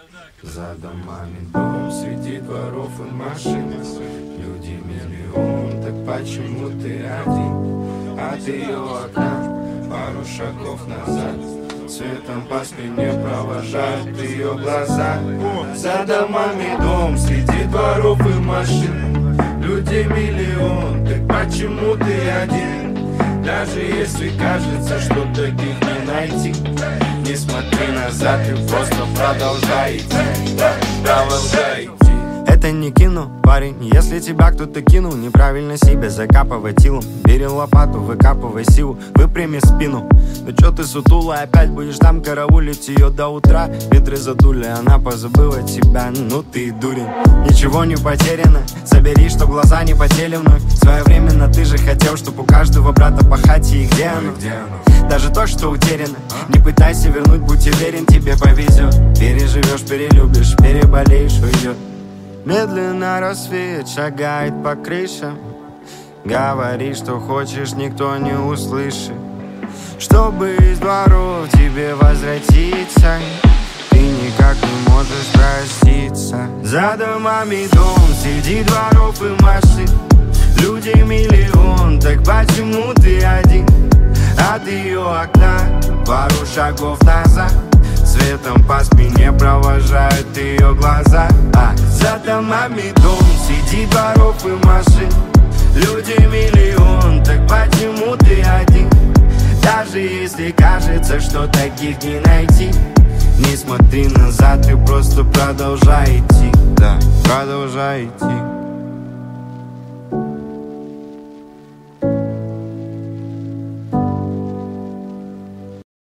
За домами дом, среди дворов и машин. Люди миллион, так почему ты один? От ее окна пару шагов назад светом по спине провожают ее глаза. За домами дом, среди дворов и машин. Людей миллион, так почему ты один? Даже если кажется, что таких не найти, не смотри назад, ты просто продолжай идти, продолжай идти. Это не кино, парень, если тебя кто-то кинул, неправильно себя закапывай тилом. Бери лопату, выкапывай силу, выпрями спину. Ну чё ты сутула, опять будешь там караулить ее до утра? Ветры задули, она позабыла тебя, ну ты дурень. Ничего не потеряно, собери, чтоб глаза не потели вновь. Своевременно ты же хотел, чтоб у каждого брата по хате, и где оно? Даже то, что утеряно, не пытайся вернуть, будь уверен, тебе повезет. Переживешь, перелюбишь, переболеешь, уйдет. Медленно рассвет шагает по крышам. Говори, что хочешь, никто не услышит. Чтобы из дворов тебе возвратиться, ты никак не можешь проститься. За домами дом, среди дворов и машин. Людей миллион, так почему ты один? От ее окна пару шагов назад светом по спине провожают ее глаза. За домами дом, среди дворов и машин. Людей миллион, так почему ты один? Даже если кажется, что таких не найти, не смотри назад, ты просто продолжай идти, да, продолжай идти.